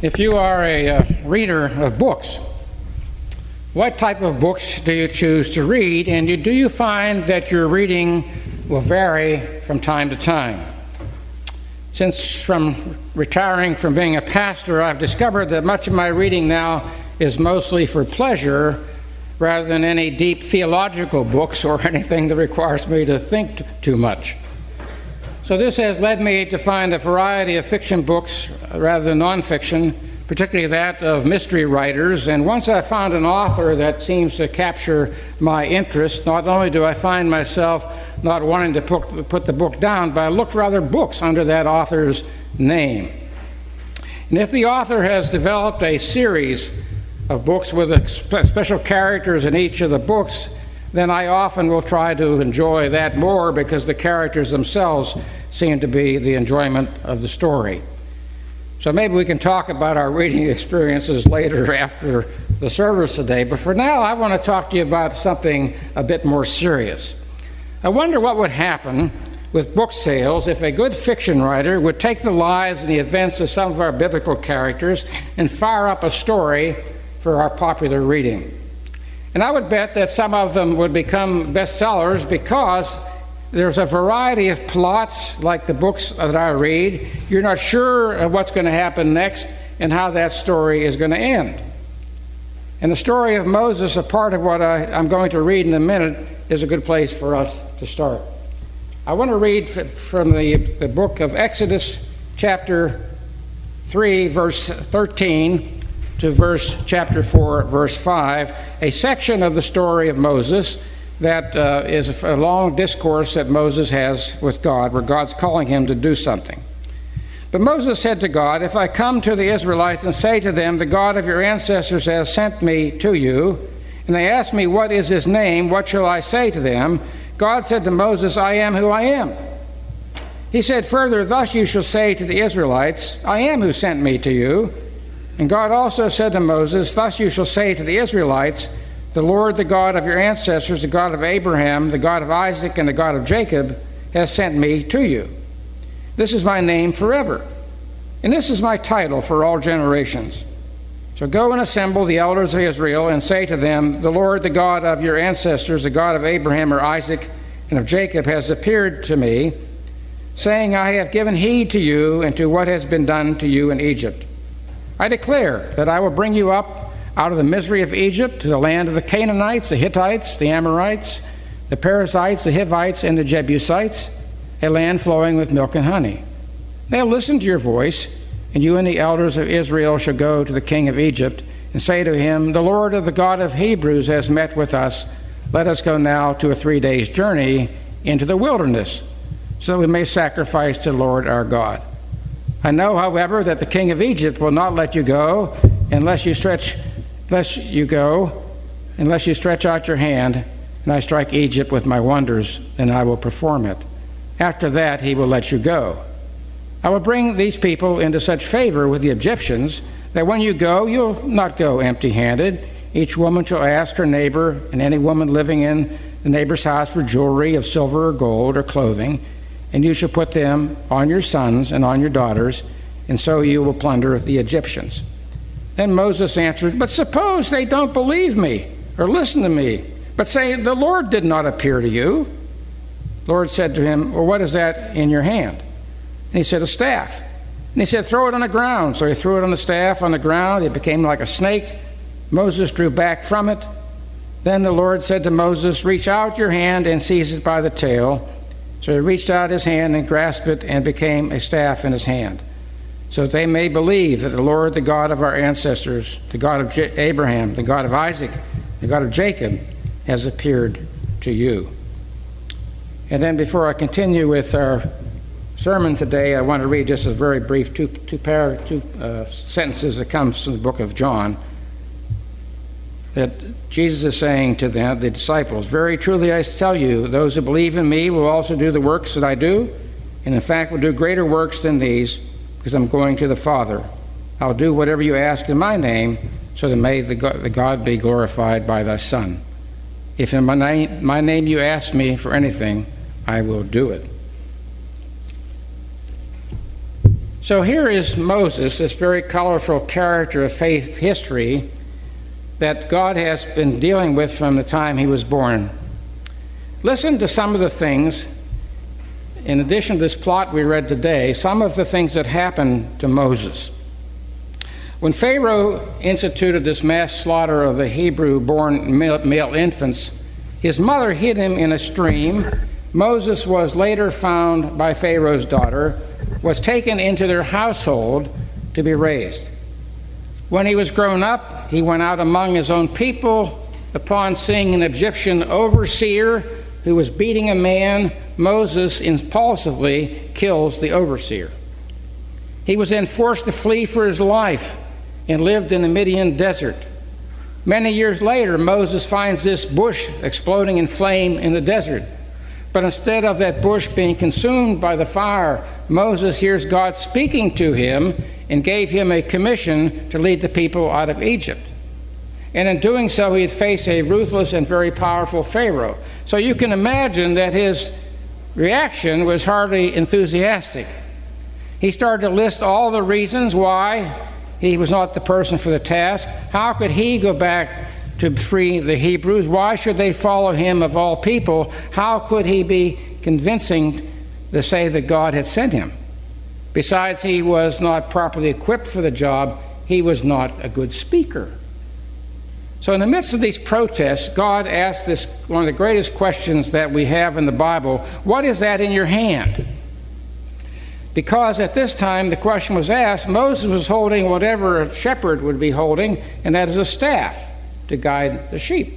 If you are a reader of books, what type of books do you choose to read, and do you find that your reading will vary from time to time? Since from retiring from being a pastor, I've discovered that much of my reading now is mostly for pleasure rather than any deep theological books or anything that requires me to think too much. So this has led me to find a variety of fiction books rather than nonfiction, particularly that of mystery writers. And once I found an author that seems to capture my interest, not only do I find myself not wanting to put the book down, but I look for other books under that author's name. And if the author has developed a series of books with special characters in each of the books, then I often will try to enjoy that more because the characters themselves seem to be the enjoyment of the story. So maybe we can talk about our reading experiences later after the service today, but for now I want to talk to you about something a bit more serious. I wonder what would happen with book sales if a good fiction writer would take the lives and the events of some of our biblical characters and fire up a story for our popular reading. And I would bet that some of them would become bestsellers because there's a variety of plots, like the books that I read. You're not sure of what's going to happen next and how that story is going to end. And the story of Moses, a part of what I'm going to read in a minute, is a good place for us to start. I want to read from the book of Exodus, chapter 3, verse 13, to chapter 4, verse 5, a section of the story of Moses that is a long discourse that Moses has with God, where God's calling him to do something. But Moses said to God, "If I come to the Israelites and say to them, 'The God of your ancestors has sent me to you,' and they ask me, 'What is his name?' what shall I say to them?" God said to Moses, "I am who I am." He said further, "Thus you shall say to the Israelites, 'I am who sent me to you.'" And God also said to Moses, "Thus you shall say to the Israelites, 'The Lord, the God of your ancestors, the God of Abraham, the God of Isaac, and the God of Jacob, has sent me to you. This is my name forever, and this is my title for all generations. So go and assemble the elders of Israel and say to them, the Lord, the God of your ancestors, the God of Abraham or Isaac and of Jacob, has appeared to me, saying, I have given heed to you and to what has been done to you in Egypt. I declare that I will bring you up out of the misery of Egypt to the land of the Canaanites, the Hittites, the Amorites, the Perizzites, the Hivites, and the Jebusites, a land flowing with milk and honey. They'll listen to your voice, and you and the elders of Israel shall go to the king of Egypt and say to him, the Lord of the God of Hebrews has met with us. Let us go now to a 3 days' journey into the wilderness, so that we may sacrifice to the Lord our God. I know, however, that the king of Egypt will not let you go unless you stretch out your hand, and I strike Egypt with my wonders, then I will perform it. After that he will let you go. I will bring these people into such favor with the Egyptians that when you go, you'll not go empty-handed. Each woman shall ask her neighbor and any woman living in the neighbor's house for jewelry of silver or gold or clothing, and you shall put them on your sons and on your daughters, and so you will plunder the Egyptians. Then Moses answered, but suppose they don't believe me or listen to me, but say, the Lord did not appear to you. The Lord said to him, well, what is that in your hand? And he said, a staff. And he said, throw it on the ground. So he threw it on the staff on the ground. It became like a snake. Moses drew back from it. Then the Lord said to Moses, reach out your hand and seize it by the tail. So he reached out his hand and grasped it and became a staff in his hand, so that they may believe that the Lord, the God of our ancestors, the God of Abraham, the God of Isaac, the God of Jacob, has appeared to you. And then before I continue with our sermon today, I want to read just a very brief two sentences that comes from the book of John, that Jesus is saying to them, the disciples, very truly I tell you, those who believe in me will also do the works that I do, and in fact will do greater works than these, because I'm going to the Father. I'll do whatever you ask in my name, so that may the God be glorified by thy Son. If in my name you ask me for anything, I will do it. So here is Moses, this very colorful character of faith history that God has been dealing with from the time he was born. Listen to some of the things, in addition to this plot we read today, some of the things that happened to Moses. When Pharaoh instituted this mass slaughter of the Hebrew-born male infants, his mother hid him in a stream. Moses was later found by Pharaoh's daughter, was taken into their household to be raised. When he was grown up, he went out among his own people. Upon seeing an Egyptian overseer who was beating a man, Moses impulsively kills the overseer. He was then forced to flee for his life and lived in the Midian desert. Many years later, Moses finds this bush exploding in flame in the desert. But instead of that bush being consumed by the fire, Moses hears God speaking to him and gave him a commission to lead the people out of Egypt. And in doing so, he'd face a ruthless and very powerful Pharaoh. So you can imagine that his reaction was hardly enthusiastic. He started to list all the reasons why he was not the person for the task. How could he go back to free the Hebrews? Why should they follow him of all people? How could he be convincing to say that God had sent him? Besides, he was not properly equipped for the job. He was not a good speaker. So in the midst of these protests, God asked this, one of the greatest questions that we have in the Bible: what is that in your hand? Because at this time the question was asked, Moses was holding whatever a shepherd would be holding, and that is a staff to guide the sheep.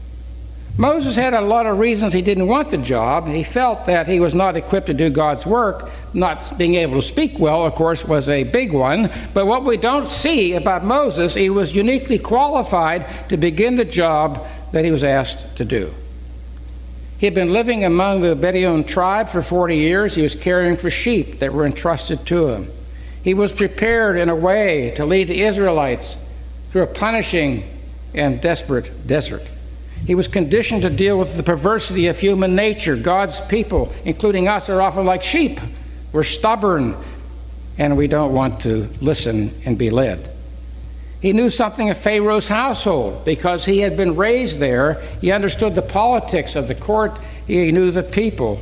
Moses had a lot of reasons he didn't want the job. He felt that he was not equipped to do God's work. Not being able to speak well, of course, was a big one. But what we don't see about Moses, he was uniquely qualified to begin the job that he was asked to do. He had been living among the Bedouin tribe for 40 years. He was caring for sheep that were entrusted to him. He was prepared in a way to lead the Israelites through a punishing and desperate desert. He was conditioned to deal with the perversity of human nature. God's people, including us, are often like sheep. We're stubborn, and we don't want to listen and be led. He knew something of Pharaoh's household because he had been raised there. He understood the politics of the court. He knew the people.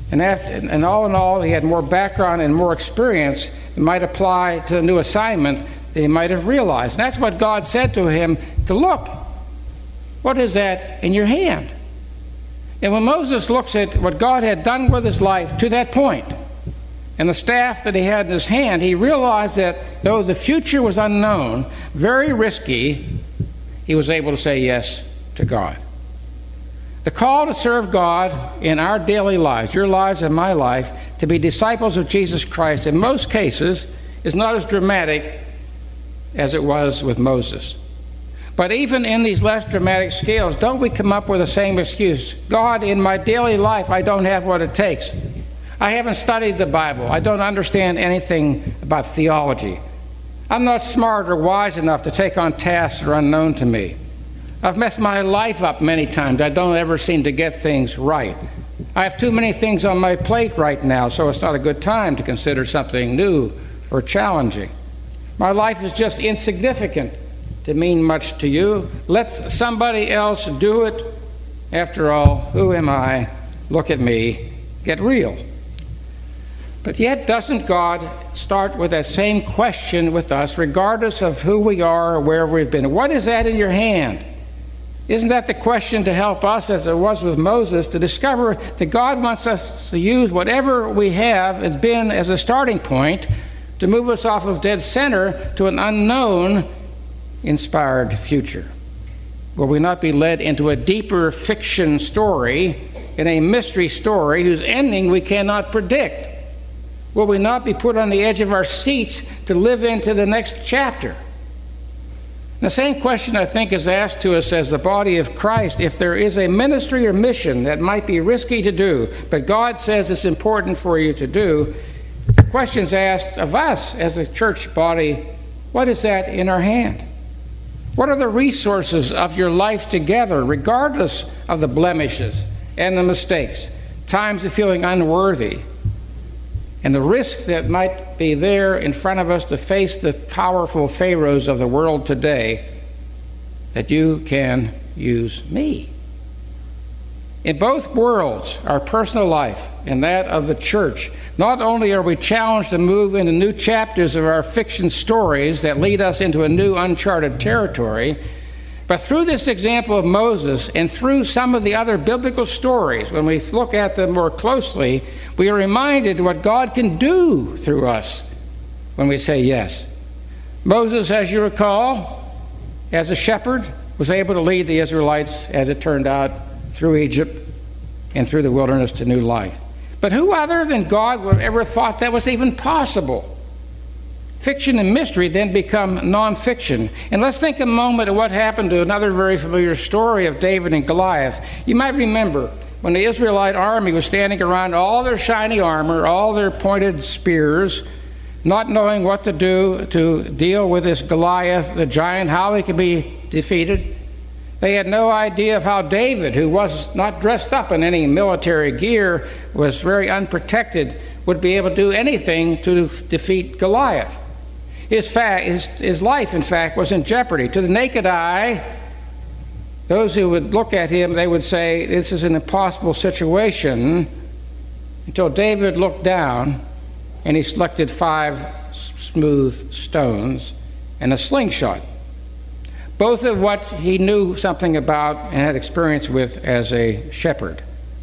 And all in all, he had more background and more experience that might apply to a new assignment that he might have realized. And that's what God said to him, to look. What is that in your hand? And when Moses looks at what God had done with his life to that point, and the staff that he had in his hand, he realized that though the future was unknown, very risky, he was able to say yes to God. The call to serve God in our daily lives, your lives and my life, to be disciples of Jesus Christ, in most cases, is not as dramatic as it was with Moses. But even in these less dramatic scales, don't we come up with the same excuse? God, in my daily life, I don't have what it takes. I haven't studied the Bible. I don't understand anything about theology. I'm not smart or wise enough to take on tasks that are unknown to me. I've messed my life up many times. I don't ever seem to get things right. I have too many things on my plate right now, so it's not a good time to consider something new or challenging. My life is just insignificant to mean much to you. Let somebody else do it. After all, who am I? Look at me. Get real. But yet, doesn't God start with that same question with us, regardless of who we are or where we've been? What is that in your hand? Isn't that the question to help us, as it was with Moses, to discover that God wants us to use whatever we have as been as a starting point to move us off of dead center to an unknown, inspired future? Will we not be led into a deeper fiction story, in a mystery story whose ending we cannot predict? Will we not be put on the edge of our seats to live into the next chapter? The same question, I think, is asked to us as the body of Christ. If there is a ministry or mission that might be risky to do, but God says it's important for you to do, the question's asked of us as a church body: what is that in our hand? What are the resources of your life together, regardless of the blemishes and the mistakes, times of feeling unworthy? and the risk that might be there in front of us to face the powerful pharaohs of the world today, that you can use me. In both worlds, our personal life and that of the church, not only are we challenged to move into new chapters of our fiction stories that lead us into a new uncharted territory, but through this example of Moses and through some of the other biblical stories, when we look at them more closely, we are reminded what God can do through us when we say yes. Moses, as you recall, as a shepherd, was able to lead the Israelites, as it turned out, through Egypt and through the wilderness to new life. But who other than God would have ever thought that was even possible? Fiction and mystery then become nonfiction. And let's think a moment of what happened to another very familiar story of David and Goliath. You might remember when the Israelite army was standing around all their shiny armor, all their pointed spears, not knowing what to do to deal with this Goliath, the giant, how he could be defeated. They had no idea of how David, who was not dressed up in any military gear, was very unprotected, would be able to do anything to defeat Goliath. His life, in fact, was in jeopardy. To the naked eye, those who would look at him, they would say, this is an impossible situation, until David looked down and he selected 5 smooth stones and a slingshot, both of what he knew something about and had experience with as a shepherd.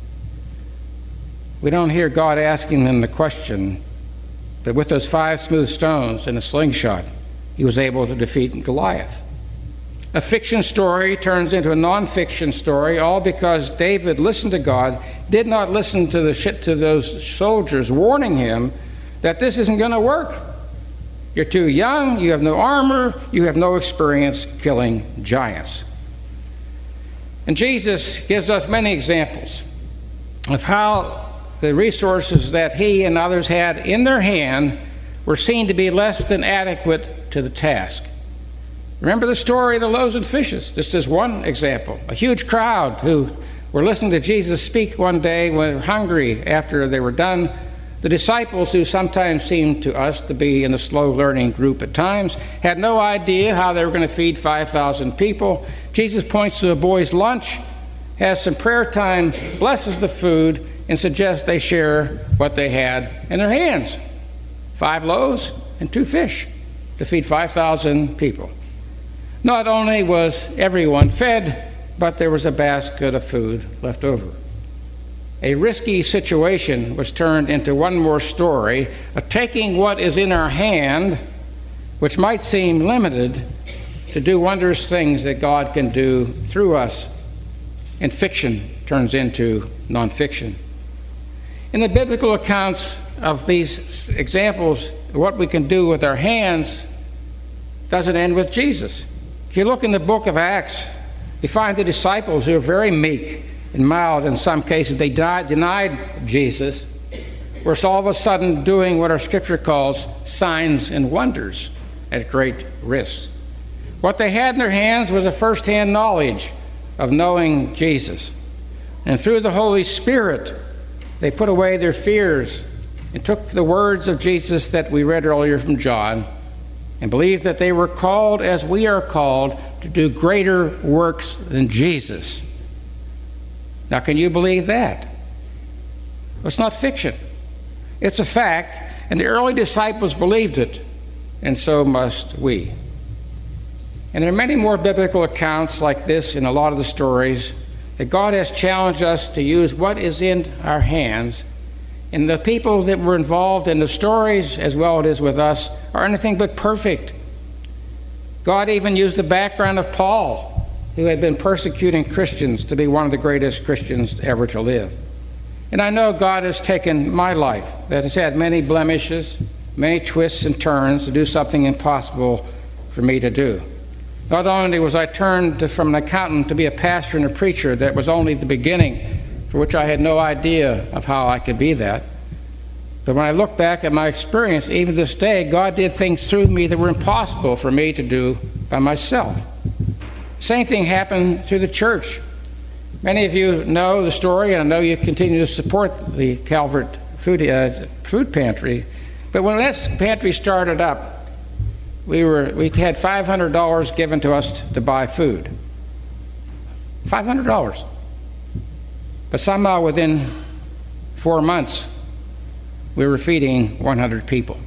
We don't hear God asking them the question, but with those 5 smooth stones and a slingshot, he was able to defeat Goliath. A fiction story turns into a non-fiction story, all because David listened to God, did not listen to those soldiers warning him that this isn't going to work. You're too young, you have no armor, you have no experience killing giants. And Jesus gives us many examples of how the resources that he and others had in their hand were seen to be less than adequate to the task. Remember the story of the loaves and fishes. This is one example. A huge crowd who were listening to Jesus speak one day when they were hungry after they were done. The disciples, who sometimes seemed to us to be in a slow-learning group at times, had no idea how they were going to feed 5,000 people. Jesus points to a boy's lunch, has some prayer time, blesses the food, and suggests they share what they had in their hands. 5 loaves and 2 fish to feed 5,000 people. Not only was everyone fed, but there was a basket of food left over. A risky situation was turned into one more story of taking what is in our hand, which might seem limited, to do wondrous things that God can do through us. And fiction turns into nonfiction. In the biblical accounts of these examples, what we can do with our hands doesn't end with Jesus. If you look in the book of Acts, you find the disciples who are very meek and mild. In some cases, they denied Jesus, were all of a sudden doing what our scripture calls signs and wonders at great risk. What they had in their hands was a first-hand knowledge of knowing Jesus. And through the Holy Spirit, they put away their fears and took the words of Jesus that we read earlier from John and believed that they were called, as we are called, to do greater works than Jesus. Now, can you believe that? Well, it's not fiction. It's a fact, and the early disciples believed it, and so must we. And there are many more biblical accounts like this in a lot of the stories that God has challenged us to use what is in our hands. And the people that were involved in the stories, as well it is with us, are anything but perfect. God even used the background of Paul, who had been persecuting Christians, to be one of the greatest Christians ever to live. And I know God has taken my life, that has had many blemishes, many twists and turns, to do something impossible for me to do. Not only was I turned from an accountant to be a pastor and a preacher, that was only the beginning, for which I had no idea of how I could be that. But when I look back at my experience, even this day, God did things through me that were impossible for me to do by myself. Same thing happened through the church. Many of you know the story, and I know you continue to support the Calvert food pantry. But when that pantry started up, we had $500 given to us to buy food. $500. But somehow within 4 months, we were feeding 100 people.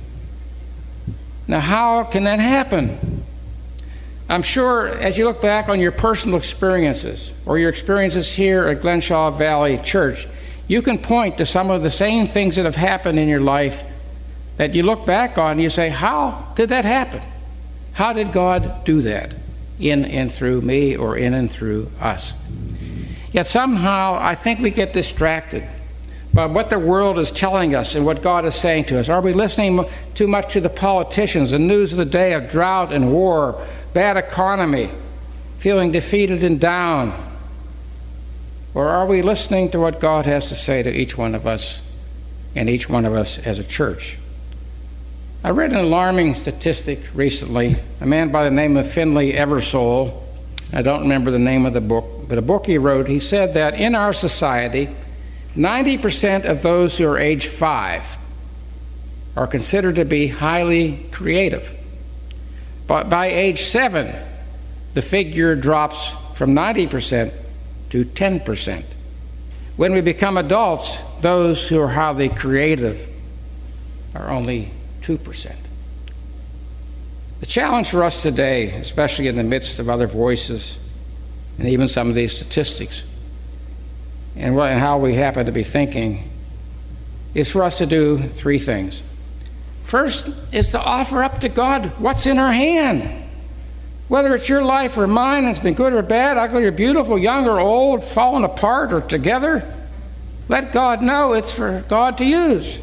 Now, how can that happen? I'm sure as you look back on your personal experiences or your experiences here at Glenshaw Valley Church, you can point to some of the same things that have happened in your life that you look back on and you say, how did that happen? How did God do that in and through me or in and through us? Yet somehow I think we get distracted by what the world is telling us and what God is saying to us. Are we listening too much to the politicians, the news of the day of drought and war, bad economy, feeling defeated and down? Or are we listening to what God has to say to each one of us and each one of us as a church? I read an alarming statistic recently. A man by the name of Finley Eversole, I don't remember the name of the book, but a book he wrote, he said that in our society, 90% of those who are age 5 are considered to be highly creative. But by age 7, the figure drops from 90% to 10%. When we become adults, those who are highly creative are only 2%. The challenge for us today, especially in the midst of other voices and even some of these statistics, and how we happen to be thinking, is for us to do 3 things. First is to offer up to God what's in our hand. Whether it's your life or mine, and it's been good or bad, ugly or beautiful, young or old, fallen apart or together, let God know it's for God to use.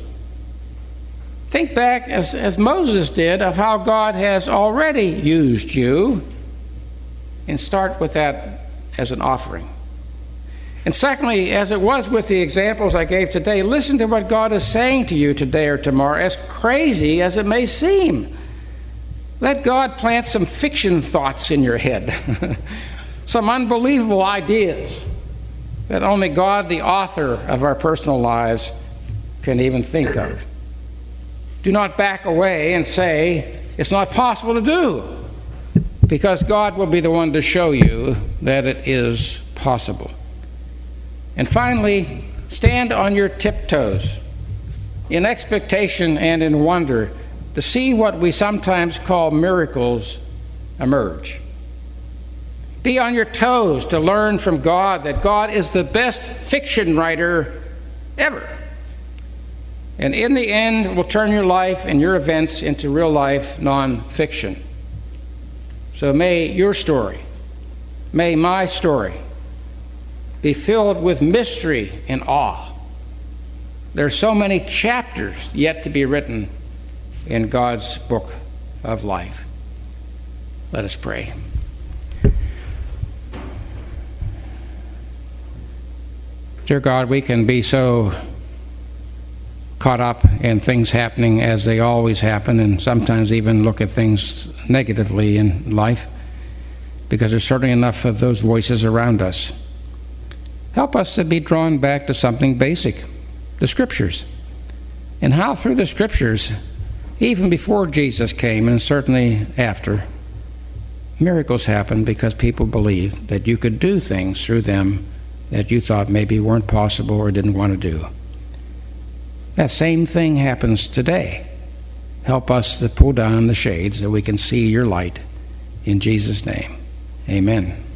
Think back, as Moses did, of how God has already used you, and start with that as an offering. And secondly, as it was with the examples I gave today, listen to what God is saying to you today or tomorrow, as crazy as it may seem. Let God plant some fiction thoughts in your head, some unbelievable ideas that only God, the author of our personal lives, can even think of. Do not back away and say it's not possible to do, because God will be the one to show you that it is possible. And finally, stand on your tiptoes in expectation and in wonder to see what we sometimes call miracles emerge. Be on your toes to learn from God that God is the best fiction writer ever. And in the end, will turn your life and your events into real life non-fiction. So may your story, may my story, be filled with mystery and awe. There are so many chapters yet to be written in God's book of life. Let us pray. Dear God, we can be so caught up in things happening as they always happen, and sometimes even look at things negatively in life, because there's certainly enough of those voices around us. Help us to be drawn back to something basic, the Scriptures, and how through the Scriptures, even before Jesus came and certainly after, miracles happened because people believed that you could do things through them that you thought maybe weren't possible or didn't want to do. That same thing happens today. Help us to pull down the shades that we can see your light. In Jesus' name, amen.